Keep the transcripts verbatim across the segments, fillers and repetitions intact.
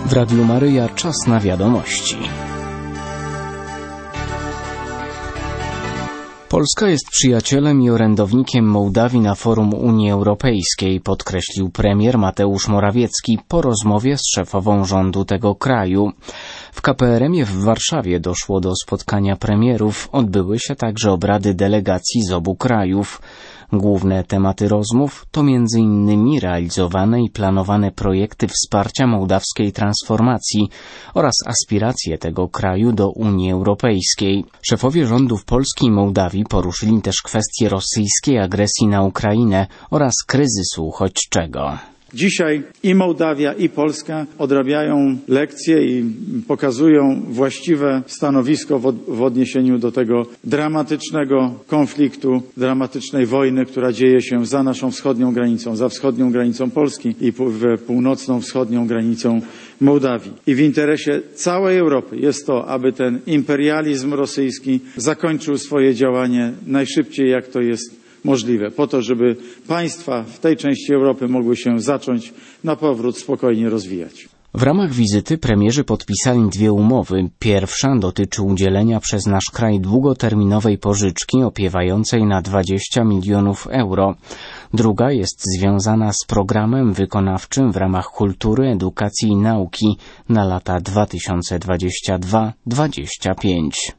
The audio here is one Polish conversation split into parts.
W Radiu Maryja czas na wiadomości. Polska jest przyjacielem i orędownikiem Mołdawii na forum Unii Europejskiej, podkreślił premier Mateusz Morawiecki po rozmowie z szefową rządu tego kraju. W K P R M ie w Warszawie doszło do spotkania premierów, odbyły się także obrady delegacji z obu krajów. Główne tematy rozmów to między innymi realizowane i planowane projekty wsparcia mołdawskiej transformacji oraz aspiracje tego kraju do Unii Europejskiej. Szefowie rządów Polski i Mołdawii poruszyli też kwestię rosyjskiej agresji na Ukrainę oraz kryzysu uchodźczego. Dzisiaj i Mołdawia, i Polska odrabiają lekcje i pokazują właściwe stanowisko w odniesieniu do tego dramatycznego konfliktu, dramatycznej wojny, która dzieje się za naszą wschodnią granicą, za wschodnią granicą Polski i północną wschodnią granicą Mołdawii. I w interesie całej Europy jest to, aby ten imperializm rosyjski zakończył swoje działanie najszybciej, jak to jest możliwe, po to, żeby państwa w tej części Europy mogły się zacząć na powrót spokojnie rozwijać. W ramach wizyty premierzy podpisali dwie umowy. Pierwsza dotyczy udzielenia przez nasz kraj długoterminowej pożyczki opiewającej na dwadzieścia milionów euro. Druga jest związana z programem wykonawczym w ramach kultury, edukacji i nauki na lata dwa tysiące dwudziesty drugi do dwudziestego piątego.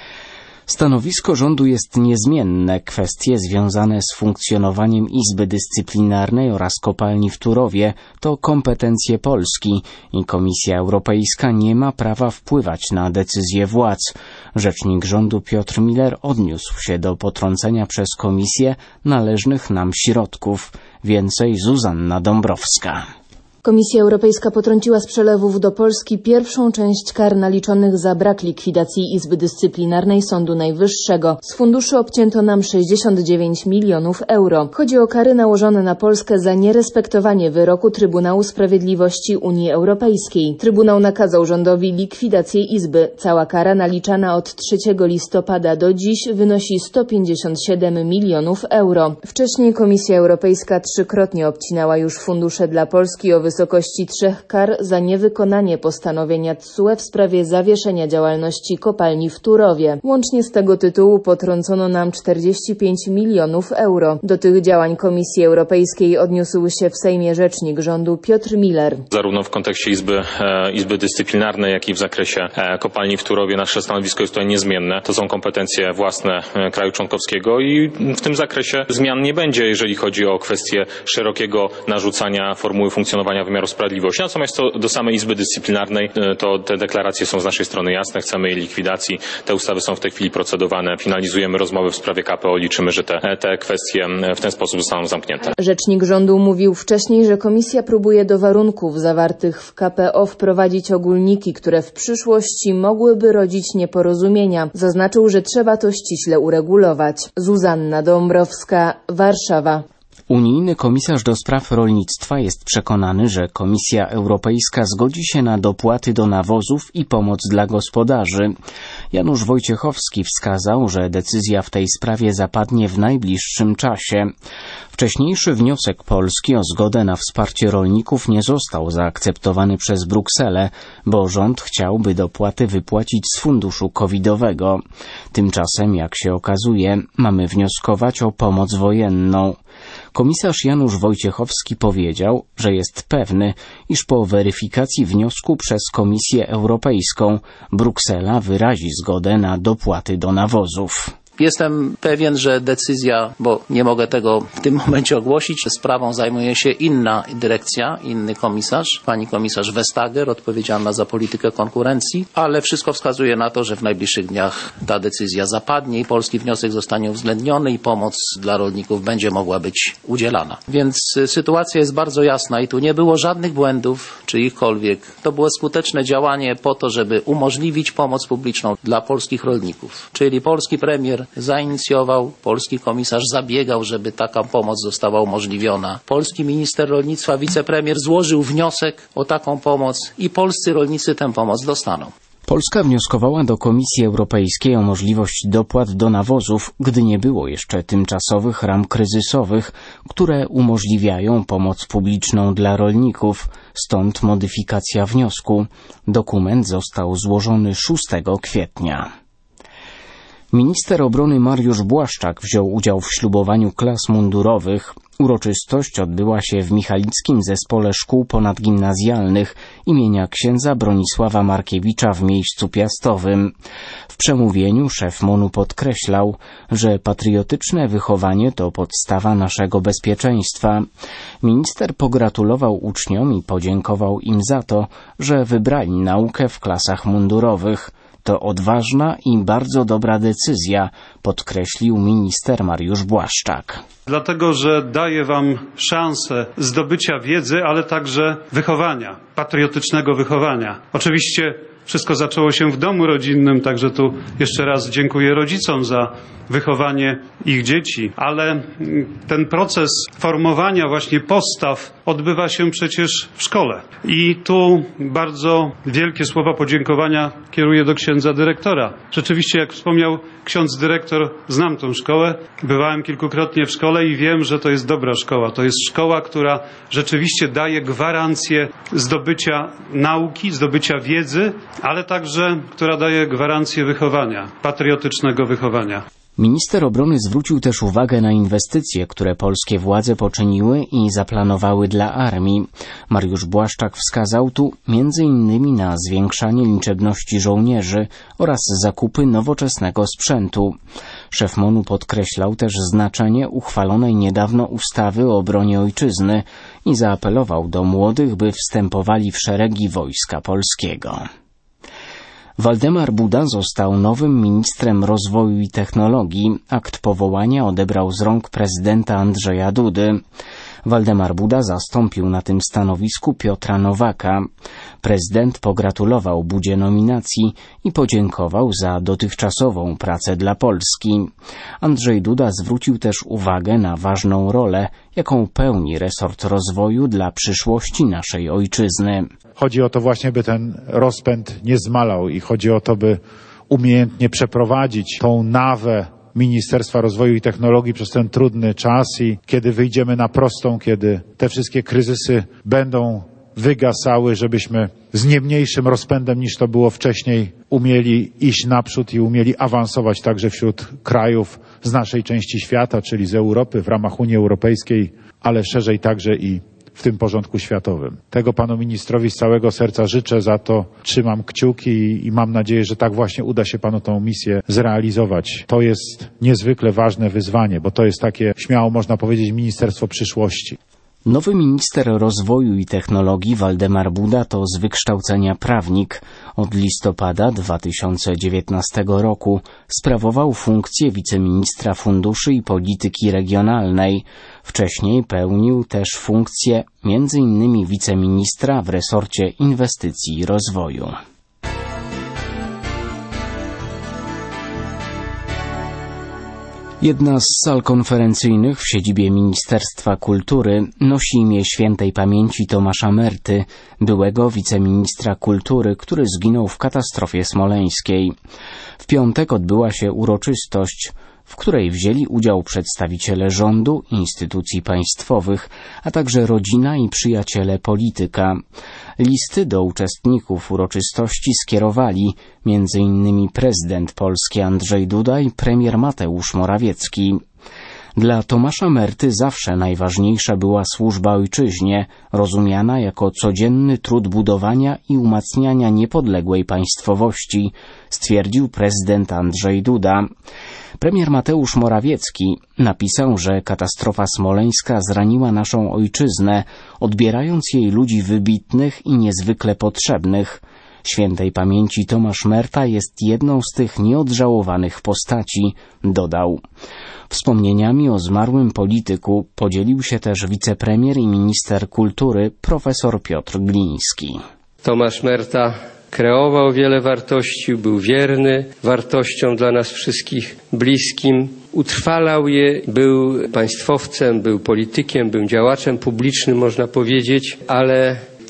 Stanowisko rządu jest niezmienne. Kwestie związane z funkcjonowaniem Izby Dyscyplinarnej oraz kopalni w Turowie to kompetencje Polski i Komisja Europejska nie ma prawa wpływać na decyzje władz. Rzecznik rządu Piotr Miller odniósł się do potrącenia przez Komisję należnych nam środków. Więcej Zuzanna Dąbrowska. Komisja Europejska potrąciła z przelewów do Polski pierwszą część kar naliczonych za brak likwidacji Izby Dyscyplinarnej Sądu Najwyższego. Z funduszy obcięto nam sześćdziesiąt dziewięć milionów euro. Chodzi o kary nałożone na Polskę za nierespektowanie wyroku Trybunału Sprawiedliwości Unii Europejskiej. Trybunał nakazał rządowi likwidację Izby. Cała kara naliczana od trzeciego listopada do dziś wynosi sto pięćdziesiąt siedem milionów euro. Wcześniej Komisja Europejska trzykrotnie obcinała już fundusze dla Polski o wysokości trzech kar za niewykonanie postanowienia T S U E w sprawie zawieszenia działalności kopalni w Turowie. Łącznie z tego tytułu potrącono nam czterdzieści pięć milionów euro. Do tych działań Komisji Europejskiej odniósł się w Sejmie rzecznik rządu Piotr Miller. Zarówno w kontekście Izby, e, Izby Dyscyplinarnej, jak i w zakresie e, kopalni w Turowie nasze stanowisko jest tutaj niezmienne. To są kompetencje własne e, kraju członkowskiego i w tym zakresie zmian nie będzie, jeżeli chodzi o kwestię szerokiego narzucania formuły funkcjonowania wymiaru sprawiedliwości. Natomiast co do samej Izby Dyscyplinarnej, to te deklaracje są z naszej strony jasne. Chcemy jej likwidacji. Te ustawy są w tej chwili procedowane. Finalizujemy rozmowy w sprawie K P O. Liczymy, że te, te kwestie w ten sposób zostaną zamknięte. Rzecznik rządu mówił wcześniej, że komisja próbuje do warunków zawartych w K P O wprowadzić ogólniki, które w przyszłości mogłyby rodzić nieporozumienia. Zaznaczył, że trzeba to ściśle uregulować. Zuzanna Dąbrowska, Warszawa. Unijny komisarz do spraw rolnictwa jest przekonany, że Komisja Europejska zgodzi się na dopłaty do nawozów i pomoc dla gospodarzy. Janusz Wojciechowski wskazał, że decyzja w tej sprawie zapadnie w najbliższym czasie. Wcześniejszy wniosek Polski o zgodę na wsparcie rolników nie został zaakceptowany przez Brukselę, bo rząd chciałby dopłaty wypłacić z funduszu covidowego. Tymczasem, jak się okazuje, mamy wnioskować o pomoc wojenną. Komisarz Janusz Wojciechowski powiedział, że jest pewny, iż po weryfikacji wniosku przez Komisję Europejską Bruksela wyrazi zgodę na dopłaty do nawozów. Jestem pewien, że decyzja, bo nie mogę tego w tym momencie ogłosić, sprawą zajmuje się inna dyrekcja, inny komisarz, pani komisarz Vestager, odpowiedzialna za politykę konkurencji, ale wszystko wskazuje na to, że w najbliższych dniach ta decyzja zapadnie i polski wniosek zostanie uwzględniony i pomoc dla rolników będzie mogła być udzielana. Więc sytuacja jest bardzo jasna i tu nie było żadnych błędów czy ichkolwiek. To było skuteczne działanie po to, żeby umożliwić pomoc publiczną dla polskich rolników. Czyli polski premier zainicjował, polski komisarz zabiegał, żeby taka pomoc została umożliwiona. Polski minister rolnictwa, wicepremier złożył wniosek o taką pomoc i polscy rolnicy tę pomoc dostaną. Polska wnioskowała do Komisji Europejskiej o możliwość dopłat do nawozów, gdy nie było jeszcze tymczasowych ram kryzysowych, które umożliwiają pomoc publiczną dla rolników, stąd modyfikacja wniosku. Dokument został złożony szóstego kwietnia. Minister obrony Mariusz Błaszczak wziął udział w ślubowaniu klas mundurowych. Uroczystość odbyła się w Michalickim Zespole Szkół Ponadgimnazjalnych imienia księdza Bronisława Markiewicza w Miejscu Piastowym. W przemówieniu szef MON-u podkreślał, że patriotyczne wychowanie to podstawa naszego bezpieczeństwa. Minister pogratulował uczniom i podziękował im za to, że wybrali naukę w klasach mundurowych. To odważna i bardzo dobra decyzja, podkreślił minister Mariusz Błaszczak. Dlatego, że daje wam szansę zdobycia wiedzy, ale także wychowania, patriotycznego wychowania. Oczywiście wszystko zaczęło się w domu rodzinnym, także tu jeszcze raz dziękuję rodzicom za wychowanie ich dzieci, ale ten proces formowania właśnie postaw odbywa się przecież w szkole. I tu bardzo wielkie słowa podziękowania kieruję do księdza dyrektora. Rzeczywiście, jak wspomniał ksiądz dyrektor, znam tę szkołę, bywałem kilkukrotnie w szkole i wiem, że to jest dobra szkoła. To jest szkoła, która rzeczywiście daje gwarancję zdobycia nauki, zdobycia wiedzy, ale także, która daje gwarancję wychowania, patriotycznego wychowania. Minister obrony zwrócił też uwagę na inwestycje, które polskie władze poczyniły i zaplanowały dla armii. Mariusz Błaszczak wskazał tu między innymi na zwiększanie liczebności żołnierzy oraz zakupy nowoczesnego sprzętu. Szef MON-u podkreślał też znaczenie uchwalonej niedawno ustawy o obronie ojczyzny i zaapelował do młodych, by wstępowali w szeregi Wojska Polskiego. Waldemar Buda został nowym ministrem rozwoju i technologii. Akt powołania odebrał z rąk prezydenta Andrzeja Dudy. Waldemar Buda zastąpił na tym stanowisku Piotra Nowaka. Prezydent pogratulował Budzie nominacji i podziękował za dotychczasową pracę dla Polski. Andrzej Duda zwrócił też uwagę na ważną rolę, jaką pełni resort rozwoju dla przyszłości naszej ojczyzny. Chodzi o to właśnie, by ten rozpęd nie zmalał i chodzi o to, by umiejętnie przeprowadzić tą nawę Ministerstwa Rozwoju i Technologii przez ten trudny czas i kiedy wyjdziemy na prostą, kiedy te wszystkie kryzysy będą wygasały, żebyśmy z nie mniejszym rozpędem niż to było wcześniej umieli iść naprzód i umieli awansować także wśród krajów z naszej części świata, czyli z Europy w ramach Unii Europejskiej, ale szerzej także i w tym porządku światowym. Tego panu ministrowi z całego serca życzę, za to trzymam kciuki i, i mam nadzieję, że tak właśnie uda się panu tą misję zrealizować. To jest niezwykle ważne wyzwanie, bo to jest takie, śmiało można powiedzieć, ministerstwo przyszłości. Nowy minister rozwoju i technologii Waldemar Buda to z wykształcenia prawnik. Od listopada dwa tysiące dziewiętnastego roku sprawował funkcję wiceministra funduszy i polityki regionalnej. Wcześniej pełnił też funkcję między innymi wiceministra w resorcie inwestycji i rozwoju. Jedna z sal konferencyjnych w siedzibie Ministerstwa Kultury nosi imię świętej pamięci Tomasza Merty, byłego wiceministra kultury, który zginął w katastrofie smoleńskiej. W piątek odbyła się uroczystość, w której wzięli udział przedstawiciele rządu, instytucji państwowych, a także rodzina i przyjaciele polityka. Listy do uczestników uroczystości skierowali między innymi prezydent Polski Andrzej Duda i premier Mateusz Morawiecki. Dla Tomasza Merty zawsze najważniejsza była służba ojczyźnie, rozumiana jako codzienny trud budowania i umacniania niepodległej państwowości, stwierdził prezydent Andrzej Duda. Premier Mateusz Morawiecki napisał, że katastrofa smoleńska zraniła naszą ojczyznę, odbierając jej ludzi wybitnych i niezwykle potrzebnych. Świętej pamięci Tomasz Merta jest jedną z tych nieodżałowanych postaci, dodał. Wspomnieniami o zmarłym polityku podzielił się też wicepremier i minister kultury profesor Piotr Gliński. Tomasz Merta kreował wiele wartości, był wierny wartościom dla nas wszystkich bliskim, utrwalał je, był państwowcem, był politykiem, był działaczem publicznym, można powiedzieć, ale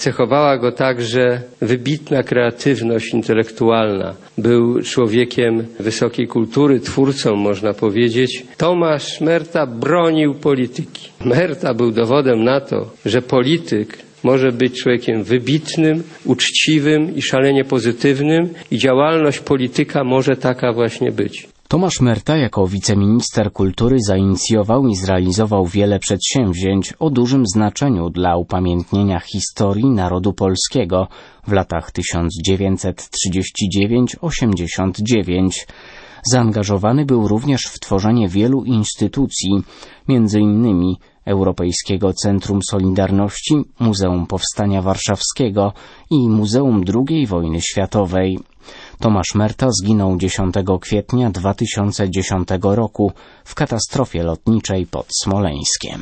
Cechowała go także wybitna kreatywność intelektualna. Był człowiekiem wysokiej kultury, twórcą można powiedzieć. Tomasz Merta bronił polityki. Merta był dowodem na to, że polityk może być człowiekiem wybitnym, uczciwym i szalenie pozytywnym i działalność polityka może taka właśnie być. Tomasz Merta jako wiceminister kultury zainicjował i zrealizował wiele przedsięwzięć o dużym znaczeniu dla upamiętnienia historii narodu polskiego w latach tysiąc dziewięćset trzydziesty dziewiąty do osiemdziesiątego dziewiątego. Zaangażowany był również w tworzenie wielu instytucji, między innymi Europejskiego Centrum Solidarności, Muzeum Powstania Warszawskiego i Muzeum drugiej Wojny Światowej. Tomasz Merta zginął dziesiątego kwietnia dwa tysiące dziesiątego roku w katastrofie lotniczej pod Smoleńskiem.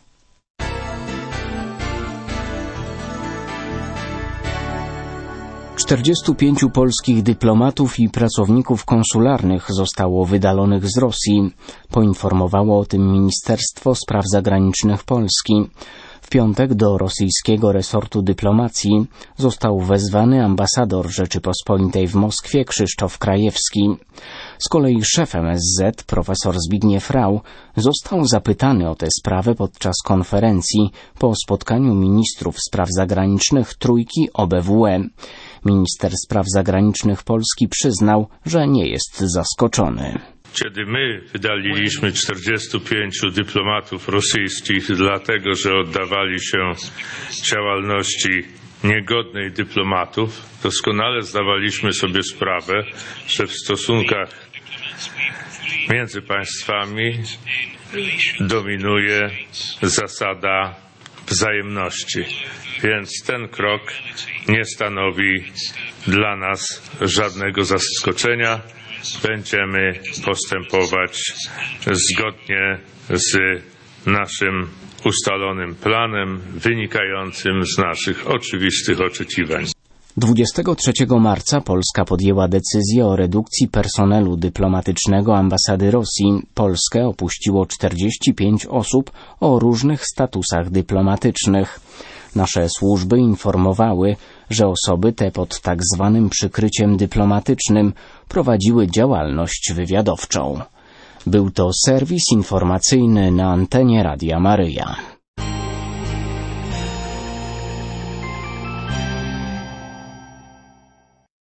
czterdziestu pięciu polskich dyplomatów i pracowników konsularnych zostało wydalonych z Rosji. Poinformowało o tym Ministerstwo Spraw Zagranicznych Polski. W piątek do rosyjskiego resortu dyplomacji został wezwany ambasador Rzeczypospolitej w Moskwie Krzysztof Krajewski. Z kolei szef M S Z, profesor Zbigniew Rau, został zapytany o tę sprawę podczas konferencji po spotkaniu ministrów spraw zagranicznych trójki O B W E. Minister spraw zagranicznych Polski przyznał, że nie jest zaskoczony. Kiedy my wydaliliśmy czterdziestu pięciu dyplomatów rosyjskich dlatego, że oddawali się działalności niegodnej dyplomatów, doskonale zdawaliśmy sobie sprawę, że w stosunkach między państwami dominuje zasada wzajemności. Więc ten krok nie stanowi dla nas żadnego zaskoczenia. Będziemy postępować zgodnie z naszym ustalonym planem, wynikającym z naszych oczywistych oczekiwań. dwudziestego trzeciego marca Polska podjęła decyzję o redukcji personelu dyplomatycznego ambasady Rosji. Polskę opuściło czterdzieści pięć osób o różnych statusach dyplomatycznych. Nasze służby informowały, że osoby te pod tak zwanym przykryciem dyplomatycznym prowadziły działalność wywiadowczą. Był to serwis informacyjny na antenie Radia Maryja.